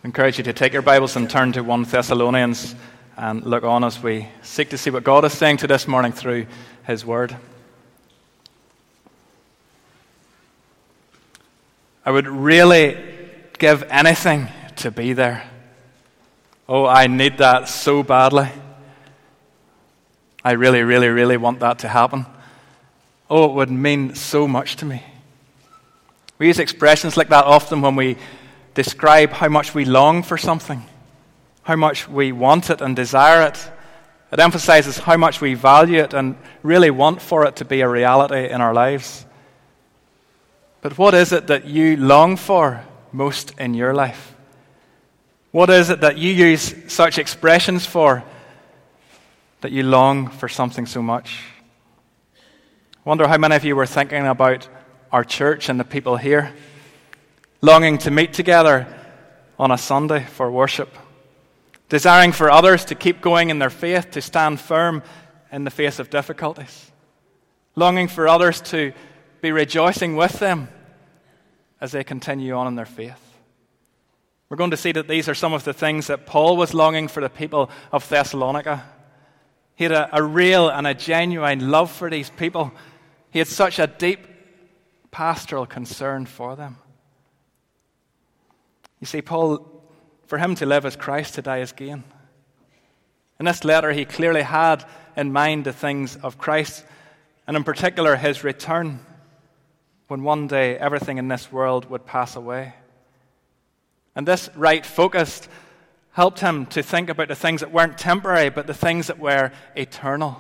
I encourage you to take your Bibles and turn to 1 Thessalonians and look on as we seek to see what God is saying to this morning through His Word. I would really give anything to be there. Oh, I need that so badly. I really, really, really want that to happen. Oh, it would mean so much to me. We use expressions like that often when we describe how much we long for something, how much we want it and desire it. It emphasizes how much we value it and really want for it to be a reality in our lives. But what is it that you long for most in your life? What is it that you use such expressions for, that you long for something so much? I wonder how many of you were thinking about our church and the people here, longing to meet together on a Sunday for worship, desiring for others to keep going in their faith, to stand firm in the face of difficulties, longing for others to be rejoicing with them as they continue on in their faith. We're going to see that these are some of the things that Paul was longing for the people of Thessalonica. He had a real and a genuine love for these people. He had such a deep pastoral concern for them. You see, Paul, for him to live as Christ, to die as gain. In this letter, he clearly had in mind the things of Christ, and in particular his return, when one day everything in this world would pass away. And this right focus helped him to think about the things that weren't temporary, but the things that were eternal.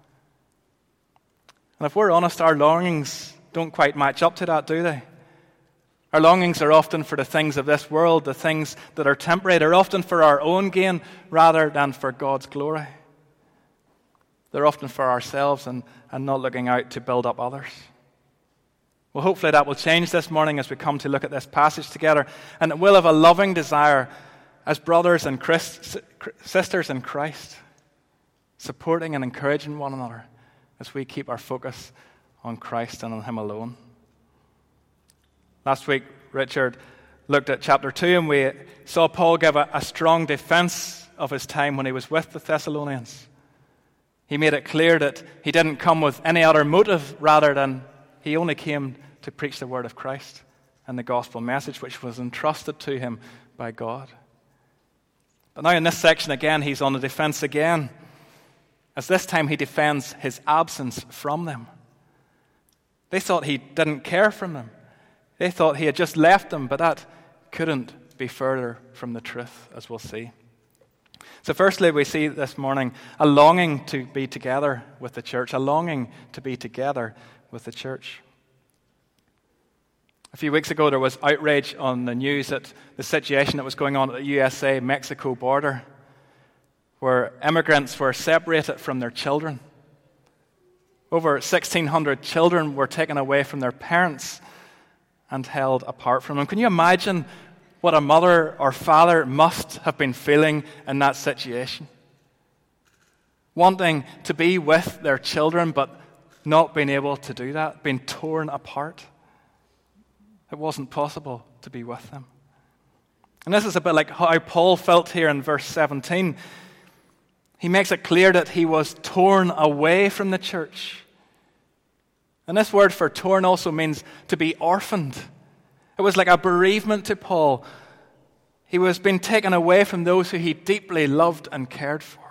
And if we're honest, our longings don't quite match up to that, do they? Our longings are often for the things of this world, the things that are temporary. They're often for our own gain rather than for God's glory. They're often for ourselves and not looking out to build up others. Well, hopefully that will change this morning as we come to look at this passage together. And it will have a loving desire as brothers and sisters in Christ, supporting and encouraging one another as we keep our focus on Christ and on Him alone. Last week, Richard looked at chapter 2, and we saw Paul give a strong defense of his time when he was with the Thessalonians. He made it clear that he didn't come with any other motive rather than he only came to preach the word of Christ and the gospel message which was entrusted to him by God. But now in this section again, he's on the defense again, as this time he defends his absence from them. They thought he didn't care for them. They thought he had just left them, but that couldn't be further from the truth, as we'll see. So firstly, we see this morning a longing to be together with the church, a longing to be together with the church. A few weeks ago, there was outrage on the news at the situation that was going on at the USA-Mexico border, where immigrants were separated from their children. Over 1,600 children were taken away from their parents and held apart from them. Can you imagine what a mother or father must have been feeling in that situation? Wanting to be with their children, but not being able to do that, being torn apart. It wasn't possible to be with them. And this is a bit like how Paul felt here in verse 17. He makes it clear that he was torn away from the church. And this word for torn also means to be orphaned. It was like a bereavement to Paul. He was being taken away from those who he deeply loved and cared for.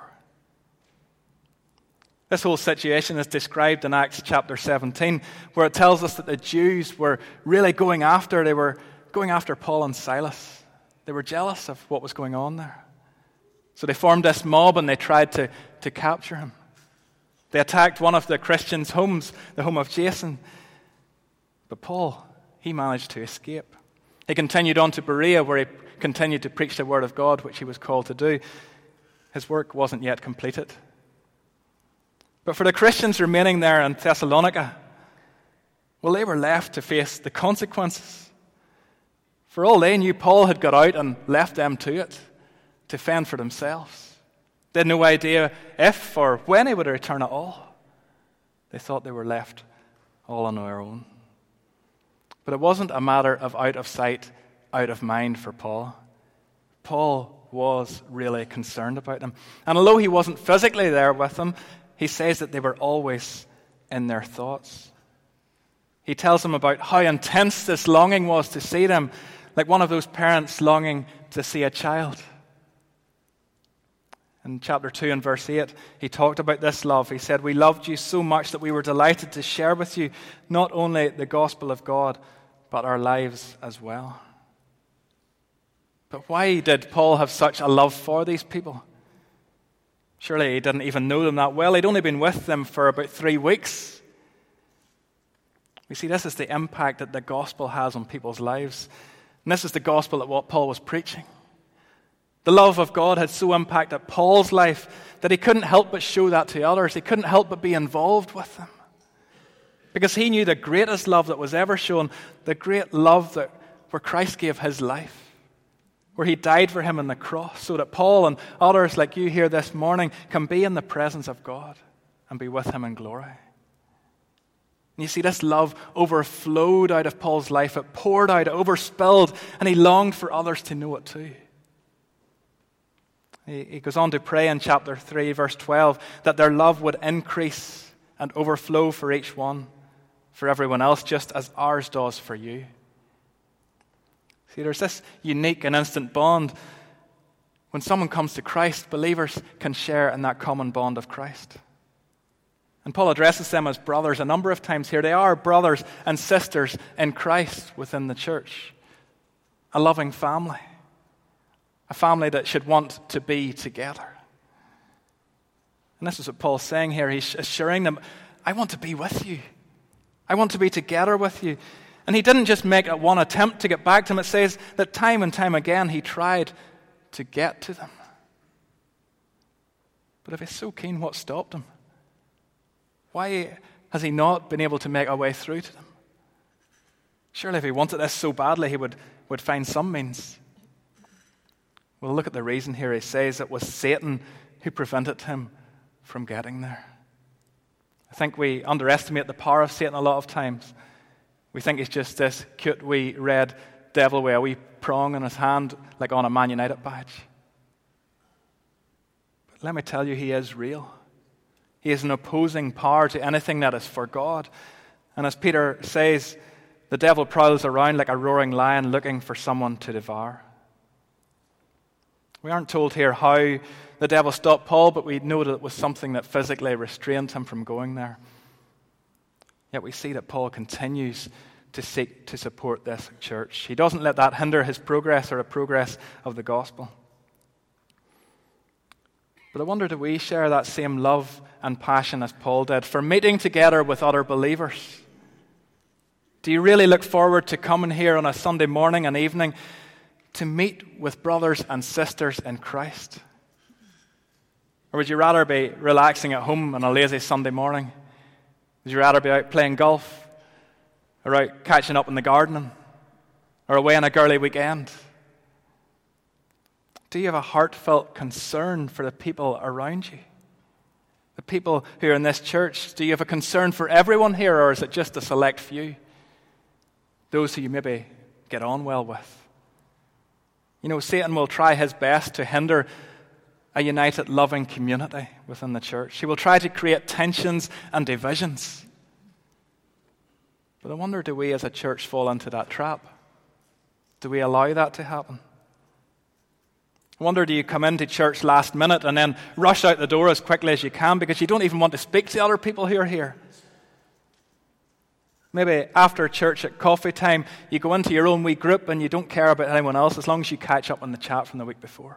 This whole situation is described in Acts chapter 17, where it tells us that the Jews were really going after Paul and Silas. They were jealous of what was going on there. So they formed this mob and they tried to capture him. They attacked one of the Christians' homes, the home of Jason. But Paul, he managed to escape. He continued on to Berea, where he continued to preach the word of God, which he was called to do. His work wasn't yet completed. But for the Christians remaining there in Thessalonica, well, they were left to face the consequences. For all they knew, Paul had got out and left them to it, to fend for themselves. They had no idea if or when he would return at all. They thought they were left all on their own. But it wasn't a matter of out of sight, out of mind for Paul. Paul was really concerned about them. And although he wasn't physically there with them, he says that they were always in their thoughts. He tells them about how intense this longing was to see them, like one of those parents longing to see a child. In chapter 2 and verse 8, he talked about this love. He said, "We loved you so much that we were delighted to share with you not only the gospel of God, but our lives as well." But why did Paul have such a love for these people? Surely he didn't even know them that well. He'd only been with them for about 3 weeks. We see this is the impact that the gospel has on people's lives. And this is the gospel that what Paul was preaching. The love of God had so impacted Paul's life that he couldn't help but show that to others. He couldn't help but be involved with them. Because he knew the greatest love that was ever shown, the great love where Christ gave his life, where he died for him on the cross, so that Paul and others like you here this morning can be in the presence of God and be with him in glory. And you see, this love overflowed out of Paul's life. It poured out, it overspilled, and he longed for others to know it too. He goes on to pray in chapter 3, verse 12, that their love would increase and overflow for each one, for everyone else, just as ours does for you. See, there's this unique and instant bond. When someone comes to Christ, believers can share in that common bond of Christ. And Paul addresses them as brothers a number of times here. They are brothers and sisters in Christ within the church. A loving family. A family that should want to be together. And this is what Paul's saying here. He's assuring them, I want to be with you. I want to be together with you. And he didn't just make one attempt to get back to them. It says that time and time again he tried to get to them. But if he's so keen, what stopped him? Why has he not been able to make a way through to them? Surely if he wanted this so badly, he would find some means. Well, look at the reason here. He says it was Satan who prevented him from getting there. I think we underestimate the power of Satan a lot of times. We think he's just this cute wee red devil with a wee prong in his hand, like on a Man United badge. But let me tell you, he is real. He is an opposing power to anything that is for God. And as Peter says, the devil prowls around like a roaring lion looking for someone to devour. We aren't told here how the devil stopped Paul, but we know that it was something that physically restrained him from going there. Yet we see that Paul continues to seek to support this church. He doesn't let that hinder his progress or the progress of the gospel. But I wonder, do we share that same love and passion as Paul did for meeting together with other believers? Do you really look forward to coming here on a Sunday morning and evening to meet with brothers and sisters in Christ? Or would you rather be relaxing at home on a lazy Sunday morning? Would you rather be out playing golf, or out catching up in the garden, or away on a girly weekend? Do you have a heartfelt concern for the people around you? The people who are in this church? Do you have a concern for everyone here, or is it just a select few? Those who you maybe get on well with. You know, Satan will try his best to hinder a united, loving community within the church. He will try to create tensions and divisions. But I wonder, do we as a church fall into that trap? Do we allow that to happen? I wonder, do you come into church last minute and then rush out the door as quickly as you can because you don't even want to speak to other people who are here? Maybe after church at coffee time, you go into your own wee group and you don't care about anyone else as long as you catch up on the chat from the week before.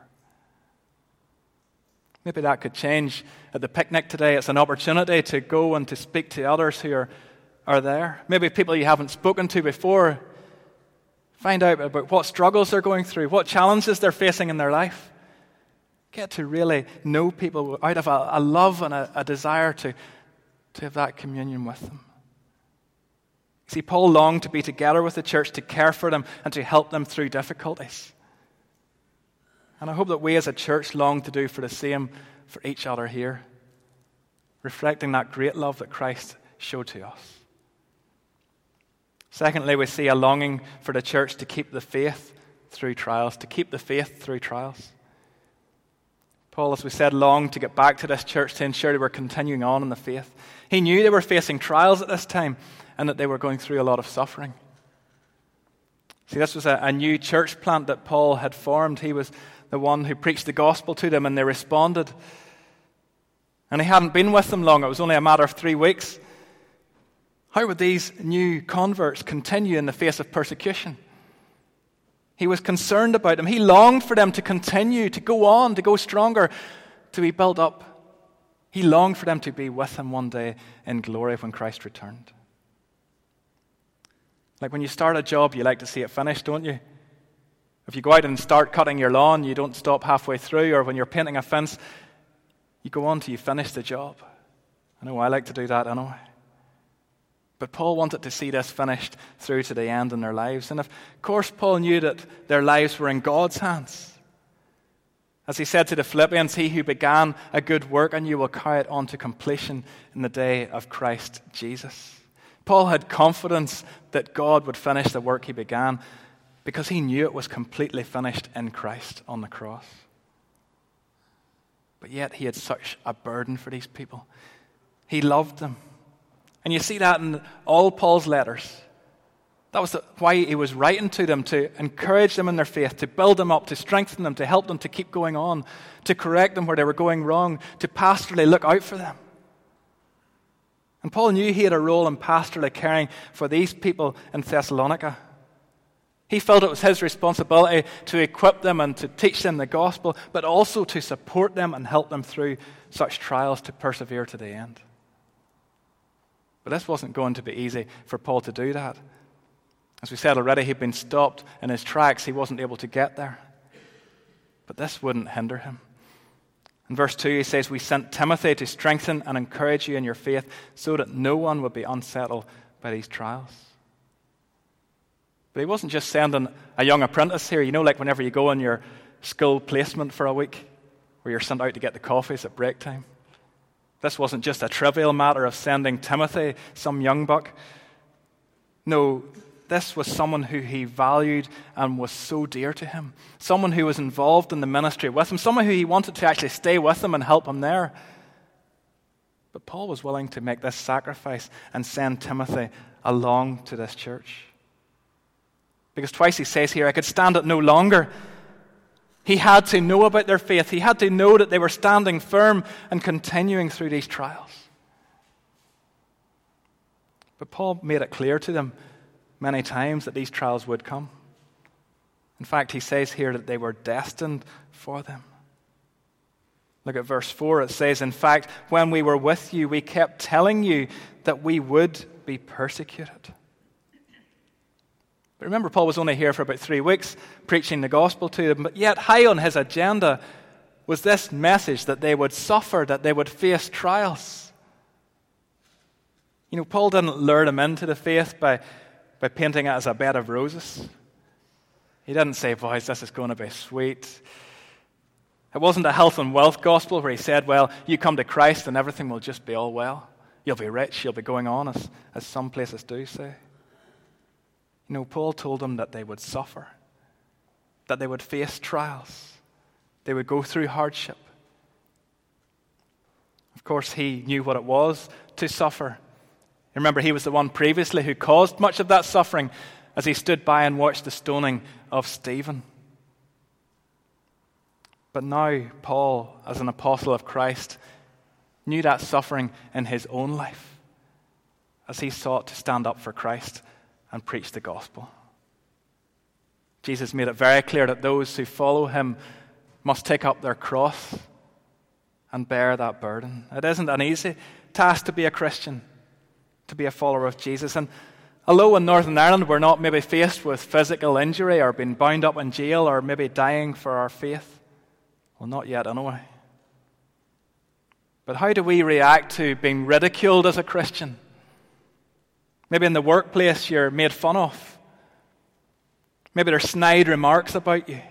Maybe that could change at the picnic today. It's an opportunity to go and to speak to others who are there. Maybe people you haven't spoken to before. Find out about what struggles they're going through, what challenges they're facing in their life. Get to really know people out of a love and a desire to have that communion with them. See, Paul longed to be together with the church, to care for them and to help them through difficulties. And I hope that we as a church long to do for the same for each other here, reflecting that great love that Christ showed to us. Secondly, we see a longing for the church to keep the faith through trials, to keep the faith through trials. Paul, as we said, longed to get back to this church to ensure they were continuing on in the faith. He knew they were facing trials at this time and that they were going through a lot of suffering. See, this was a new church plant that Paul had formed. He was the one who preached the gospel to them, and they responded. And he hadn't been with them long. It was only a matter of 3 weeks. How would these new converts continue in the face of persecution? He was concerned about them. He longed for them to continue, to go on, to go stronger, to be built up. He longed for them to be with him one day in glory when Christ returned. Like when you start a job, you like to see it finished, don't you? If you go out and start cutting your lawn, you don't stop halfway through, or when you're painting a fence, you go on till you finish the job. I know I like to do that, I know. But Paul wanted to see this finished through to the end in their lives. And of course, Paul knew that their lives were in God's hands. As he said to the Philippians, he who began a good work and you will carry it on to completion in the day of Christ Jesus. Paul had confidence that God would finish the work he began because he knew it was completely finished in Christ on the cross. But yet he had such a burden for these people. He loved them. And you see that in all Paul's letters. That was why he was writing to them, to encourage them in their faith, to build them up, to strengthen them, to help them to keep going on, to correct them where they were going wrong, to pastorally look out for them. And Paul knew he had a role in pastorally caring for these people in Thessalonica. He felt it was his responsibility to equip them and to teach them the gospel, but also to support them and help them through such trials to persevere to the end. But this wasn't going to be easy for Paul to do that. As we said already, he'd been stopped in his tracks. He wasn't able to get there. But this wouldn't hinder him. In verse 2, he says, "We sent Timothy to strengthen and encourage you in your faith so that no one would be unsettled by these trials." But he wasn't just sending a young apprentice here. You know, like whenever you go on your school placement for a week, where you're sent out to get the coffees at break time. This wasn't just a trivial matter of sending Timothy, some young buck. No, this was someone who he valued and was so dear to him. Someone who was involved in the ministry with him. Someone who he wanted to actually stay with him and help him there. But Paul was willing to make this sacrifice and send Timothy along to this church. Because twice he says here, "I could stand it no longer." He had to know about their faith. He had to know that they were standing firm and continuing through these trials. But Paul made it clear to them many times that these trials would come. In fact, he says here that they were destined for them. Look at verse 4. It says, "In fact, when we were with you, we kept telling you that we would be persecuted." But remember, Paul was only here for about 3 weeks preaching the gospel to them, but yet high on his agenda was this message that they would suffer, that they would face trials. You know, Paul didn't lure them into the faith by painting it as a bed of roses. He didn't say, "Boys, this is going to be sweet." It wasn't a health and wealth gospel where he said, "Well, you come to Christ and everything will just be all well. You'll be rich, you'll be going on," as some places do say. You know, Paul told them that they would suffer, that they would face trials, they would go through hardship. Of course, he knew what it was to suffer. Remember, he was the one previously who caused much of that suffering as he stood by and watched the stoning of Stephen. But now, Paul, as an apostle of Christ, knew that suffering in his own life as he sought to stand up for Christ and preach the gospel. Jesus made it very clear that those who follow him must take up their cross and bear that burden. It isn't an easy task to be a Christian, to be a follower of Jesus. And although in Northern Ireland we're not maybe faced with physical injury or being bound up in jail or maybe dying for our faith, well, not yet anyway. But how do we react to being ridiculed as a Christian? Maybe in the workplace you're made fun of. Maybe there's snide remarks about you.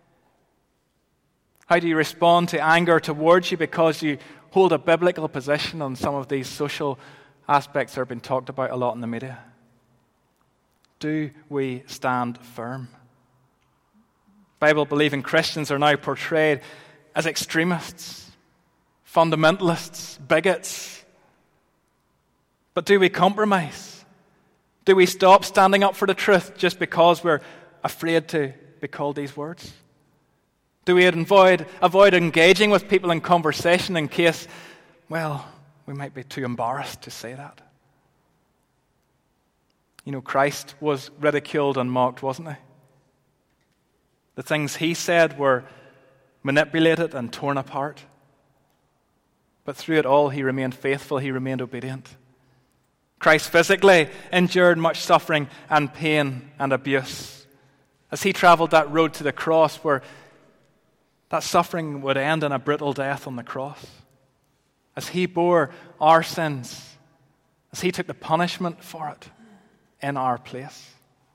How do you respond to anger towards you because you hold a biblical position on some of these social aspects that have been talked about a lot in the media? Do we stand firm? Bible-believing Christians are now portrayed as extremists, fundamentalists, bigots. But do we compromise? Do we stop standing up for the truth just because we're afraid to be called these words? Do we avoid engaging with people in conversation in case, well, we might be too embarrassed to say that? You know, Christ was ridiculed and mocked, wasn't he? The things he said were manipulated and torn apart. But through it all, he remained faithful, he remained obedient. Christ physically endured much suffering and pain and abuse as he traveled that road to the cross where that suffering would end in a brutal death on the cross. As he bore our sins, as he took the punishment for it in our place.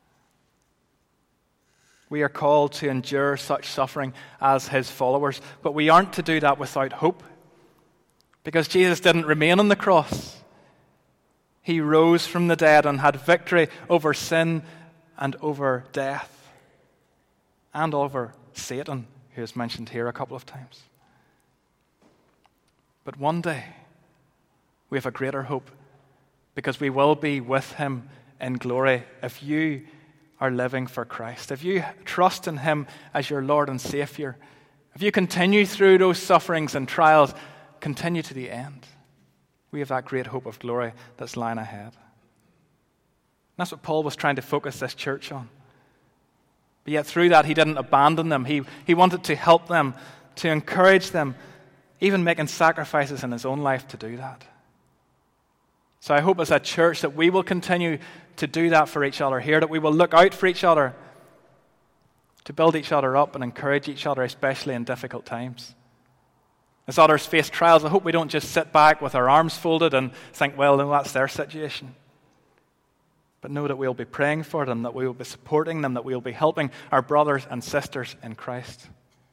We are called to endure such suffering as his followers, but we aren't to do that without hope, because Jesus didn't remain on the cross. He rose from the dead and had victory over sin and over death and over Satan, who is mentioned here a couple of times. But one day, we have a greater hope, because we will be with him in glory if you are living for Christ. If you trust in him as your Lord and Savior, if you continue through those sufferings and trials, continue to the end, we have that great hope of glory that's lying ahead. And that's what Paul was trying to focus this church on. But yet through that, he didn't abandon them. He wanted to help them, to encourage them, even making sacrifices in his own life to do that. So I hope as a church that we will continue to do that for each other here, that we will look out for each other, to build each other up and encourage each other, especially in difficult times. As others face trials, I hope we don't just sit back with our arms folded and think, well, no, that's their situation. But know that we'll be praying for them, that we will be supporting them, that we will be helping our brothers and sisters in Christ.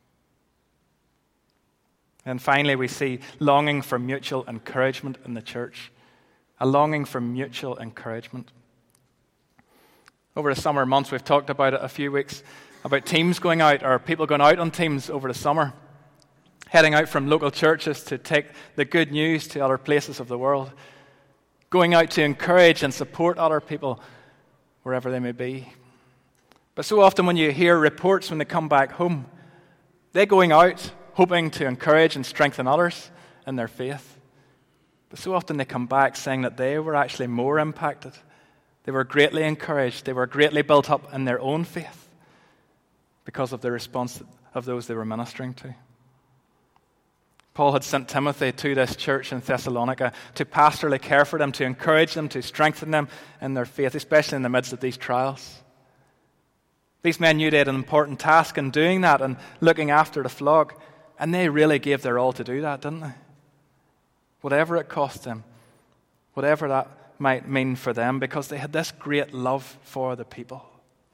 And finally, we see longing for mutual encouragement in the church. A longing for mutual encouragement. Over the summer months, we've talked about it a few weeks, about teams going out, or people going out on teams over the summer, heading out from local churches to take the good news to other places of the world, going out to encourage and support other people wherever they may be. But so often when you hear reports when they come back home, they're going out hoping to encourage and strengthen others in their faith. But so often they come back saying that they were actually more impacted. They were greatly encouraged. They were greatly built up in their own faith because of the response of those they were ministering to. Paul had sent Timothy to this church in Thessalonica to pastorally care for them, to encourage them, to strengthen them in their faith, especially in the midst of these trials. These men knew they had an important task in doing that and looking after the flock, and they really gave their all to do that, didn't they? Whatever it cost them, whatever that might mean for them, because they had this great love for the people.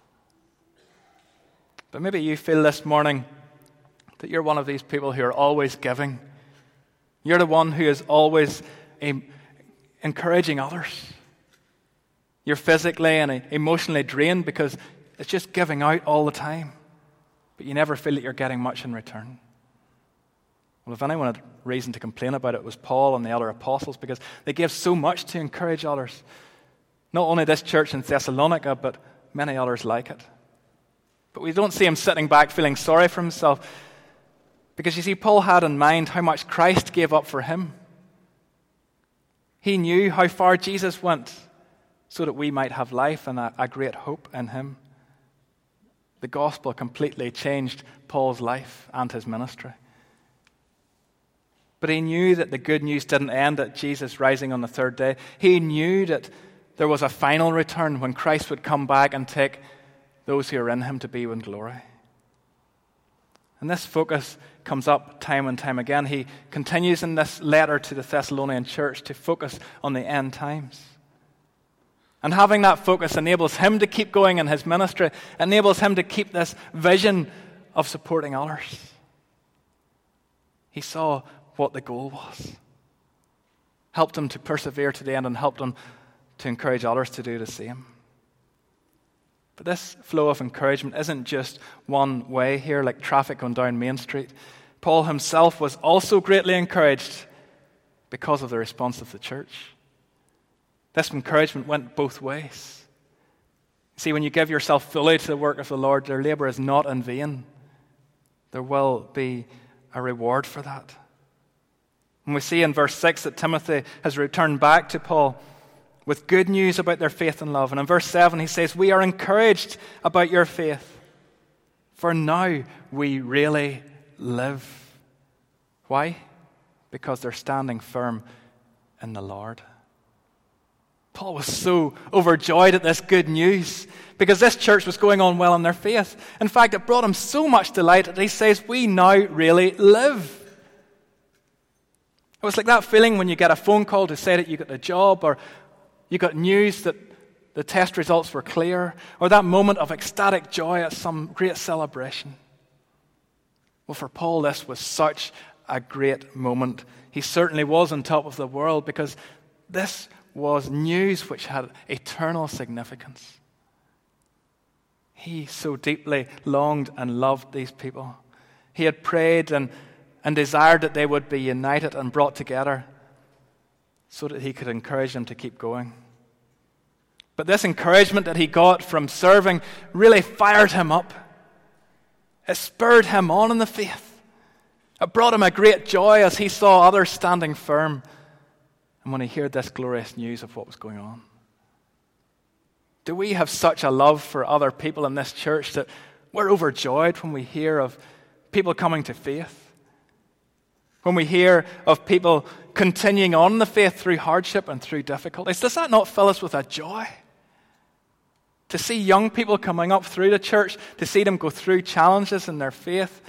But maybe you feel this morning that you're one of these people who are always giving. You're the one who is always encouraging others. You're physically and emotionally drained because it's just giving out all the time, but you never feel that you're getting much in return. Well, if anyone had reason to complain about it, was Paul and the other apostles, because they gave so much to encourage others. Not only this church in Thessalonica, but many others like it. But we don't see him sitting back feeling sorry for himself, because you see, Paul had in mind how much Christ gave up for him. He knew how far Jesus went so that we might have life and a great hope in him. The gospel completely changed Paul's life and his ministry. But he knew that the good news didn't end at Jesus rising on the third day. He knew that there was a final return when Christ would come back and take those who are in him to be in glory. And this focus comes up time and time again. He continues in this letter to the Thessalonian church to focus on the end times. And having that focus enables him to keep going in his ministry, enables him to keep this vision of supporting others. He saw what the goal was, helped him to persevere to the end, and helped him to encourage others to do the same. But this flow of encouragement isn't just one way here, like traffic going down Main Street. Paul himself was also greatly encouraged because of the response of the church. This encouragement went both ways. See, when you give yourself fully to the work of the Lord, their labor is not in vain. There will be a reward for that. And we see in verse 6 that Timothy has returned back to Paul with good news about their faith and love. And in verse 7 he says, "We are encouraged about your faith, for now we really live." Why? Because they're standing firm in the Lord. Paul was so overjoyed at this good news because this church was going on well in their faith. In fact, it brought him so much delight that he says, "We now really live." It was like that feeling when you get a phone call to say that you got a job, or you got news that the test results were clear, or that moment of ecstatic joy at some great celebration. Well, for Paul, this was such a great moment. He certainly was on top of the world because this was news which had eternal significance. He so deeply longed and loved these people. He had prayed and desired that they would be united and brought together so that he could encourage them to keep going. But this encouragement that he got from serving really fired him up. It spurred him on in the faith. It brought him a great joy as he saw others standing firm and when he heard this glorious news of what was going on. Do we have such a love for other people in this church that we're overjoyed when we hear of people coming to faith? When we hear of people continuing on in the faith through hardship and through difficulties, does that not fill us with a joy? To see young people coming up through the church, to see them go through challenges in their faith,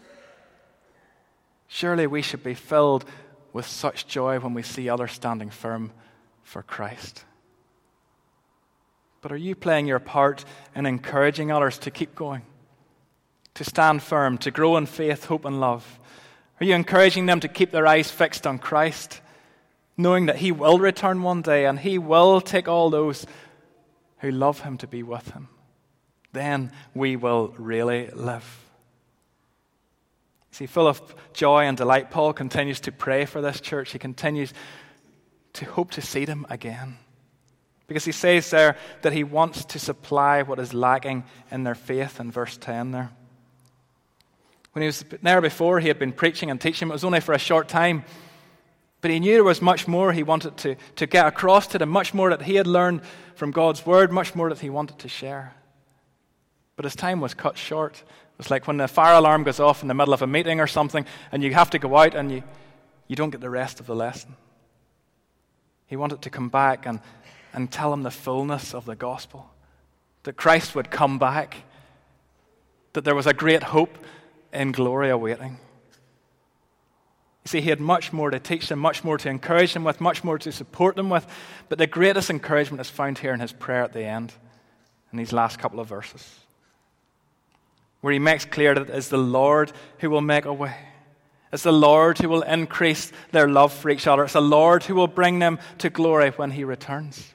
surely we should be filled with such joy when we see others standing firm for Christ. But are you playing your part in encouraging others to keep going, to stand firm, to grow in faith, hope, and love? Are you encouraging them to keep their eyes fixed on Christ, knowing that He will return one day and He will take all those who love Him to be with Him? Then we will really live. See, full of joy and delight, Paul continues to pray for this church. He continues to hope to see them again. Because he says there that he wants to supply what is lacking in their faith in verse 10 there. When he was there before, he had been preaching and teaching. It was only for a short time. But he knew there was much more he wanted to get across to them, much more that he had learned from God's word, much more that he wanted to share. But his time was cut short. It was like when the fire alarm goes off in the middle of a meeting or something and you have to go out and you don't get the rest of the lesson. He wanted to come back and tell them the fullness of the gospel, that Christ would come back, that there was a great hope in glory awaiting. You see, he had much more to teach them, much more to encourage them with, much more to support them with, but the greatest encouragement is found here in his prayer at the end, in these last couple of verses, where he makes clear that it is the Lord who will make a way. It's the Lord who will increase their love for each other. It's the Lord who will bring them to glory when he returns.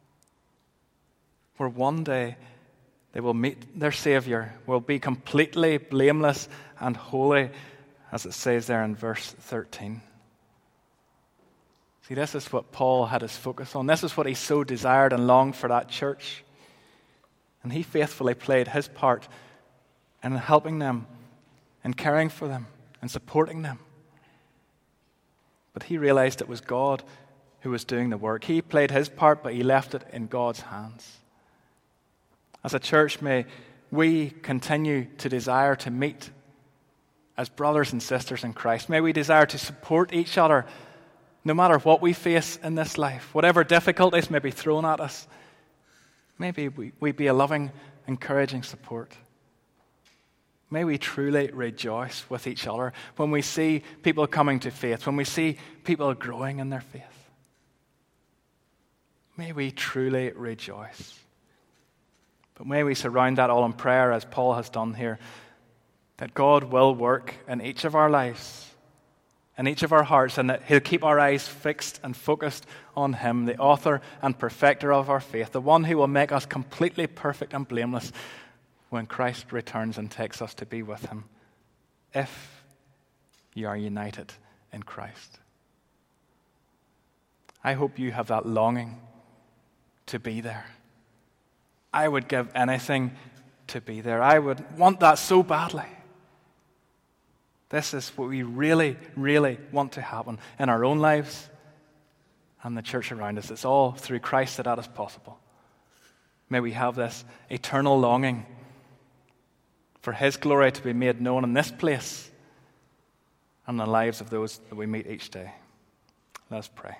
Where one day they will meet their Savior, will be completely blameless and holy, as it says there in verse 13. See, this is what Paul had his focus on. This is what he so desired and longed for that church. And he faithfully played his part in helping them, and caring for them, and supporting them. But he realized it was God who was doing the work. He played his part, but he left it in God's hands. As a church, may we continue to desire to meet as brothers and sisters in Christ. May we desire to support each other no matter what we face in this life, whatever difficulties may be thrown at us. Maybe we be a loving, encouraging support. May we truly rejoice with each other when we see people coming to faith, when we see people growing in their faith. May we truly rejoice. But may we surround that all in prayer, as Paul has done here, that God will work in each of our lives in each of our hearts, and that He'll keep our eyes fixed and focused on Him, the author and perfecter of our faith, the one who will make us completely perfect and blameless when Christ returns and takes us to be with Him, if you are united in Christ. I hope you have that longing to be there. I would give anything to be there. I would want that so badly. This is what we really, really want to happen in our own lives and the church around us. It's all through Christ that is possible. May we have this eternal longing for His glory to be made known in this place and the lives of those that we meet each day. Let us pray.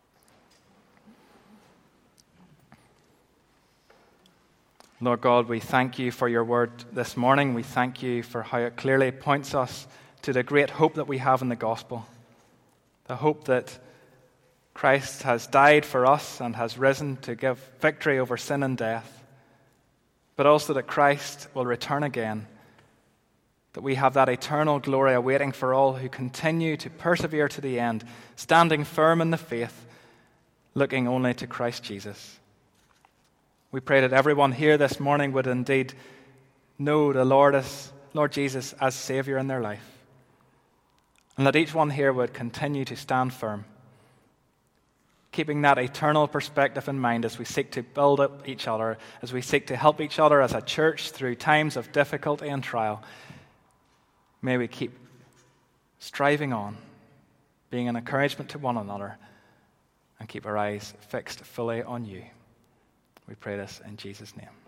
Lord God, we thank You for Your word this morning. We thank You for how it clearly points us to the great hope that we have in the gospel. The hope that Christ has died for us and has risen to give victory over sin and death. But also that Christ will return again. That we have that eternal glory awaiting for all who continue to persevere to the end, standing firm in the faith, looking only to Christ Jesus. We pray that everyone here this morning would indeed know the Lord Jesus as Savior in their life. And that each one here would continue to stand firm, keeping that eternal perspective in mind as we seek to build up each other, as we seek to help each other as a church through times of difficulty and trial. May we keep striving on, being an encouragement to one another, and keep our eyes fixed fully on You. We pray this in Jesus' name.